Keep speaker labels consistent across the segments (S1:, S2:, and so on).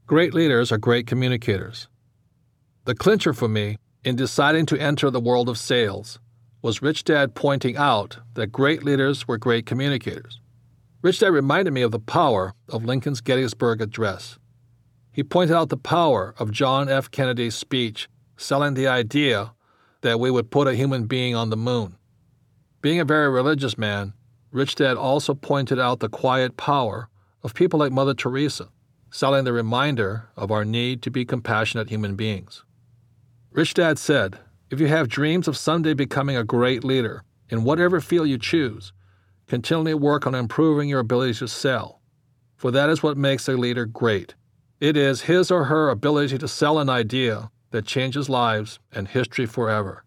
S1: Great leaders are great communicators. The clincher for me in deciding to enter the world of sales was Rich Dad pointing out that great leaders were great communicators. Rich Dad reminded me of the power of Lincoln's Gettysburg Address. He pointed out the power of John F. Kennedy's speech selling the idea that we would put a human being on the moon. Being a very religious man, Rich Dad also pointed out the quiet power of people like Mother Teresa, selling the reminder of our need to be compassionate human beings. Rich Dad said, if you have dreams of someday becoming a great leader in whatever field you choose, continually work on improving your ability to sell, for that is what makes a leader great. It is his or her ability to sell an idea that changes lives and history forever.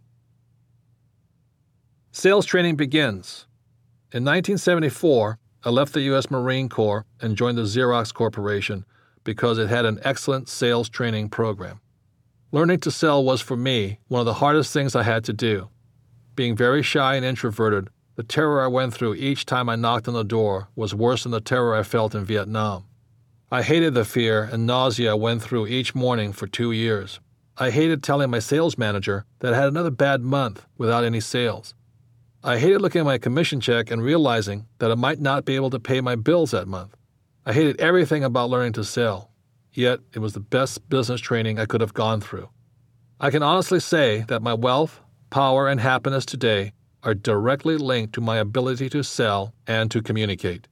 S1: Sales training begins. In 1974, I left the U.S. Marine Corps and joined the Xerox Corporation because it had an excellent sales training program. Learning to sell was, for me, one of the hardest things I had to do. Being very shy and introverted, the terror I went through each time I knocked on the door was worse than the terror I felt in Vietnam. I hated the fear and nausea I went through each morning for 2 years. I hated telling my sales manager that I had another bad month without any sales. I hated looking at my commission check and realizing that I might not be able to pay my bills that month. I hated everything about learning to sell, yet it was the best business training I could have gone through. I can honestly say that my wealth, power, and happiness today are directly linked to my ability to sell and to communicate.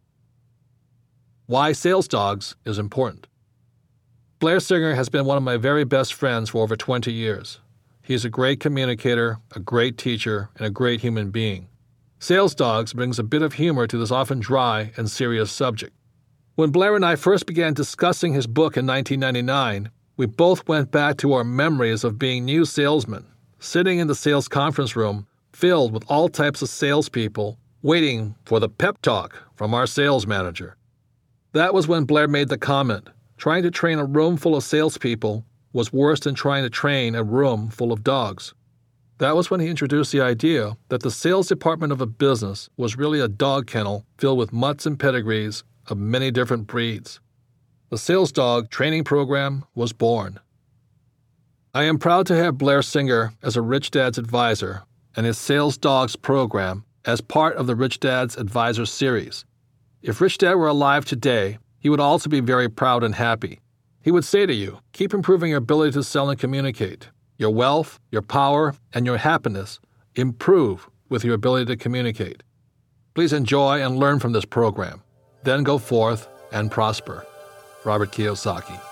S1: Why sales dogs is important. Blair Singer has been one of my very best friends for over 20 years. He's a great communicator, a great teacher, and a great human being. Sales Dogs brings a bit of humor to this often dry and serious subject. When Blair and I first began discussing his book in 1999, we both went back to our memories of being new salesmen, sitting in the sales conference room filled with all types of salespeople, waiting for the pep talk from our sales manager. That was when Blair made the comment, trying to train a room full of salespeople was worse than trying to train a room full of dogs. That was when he introduced the idea that the sales department of a business was really a dog kennel filled with mutts and pedigrees of many different breeds. The Sales Dog training program was born. I am proud to have Blair Singer as a Rich Dad's advisor and his Sales Dogs program as part of the Rich Dad's Advisor series. If Rich Dad were alive today, he would also be very proud and happy. He would say to you, keep improving your ability to sell and communicate. Your wealth, your power, and your happiness improve with your ability to communicate. Please enjoy and learn from this program. Then go forth and prosper. Robert Kiyosaki.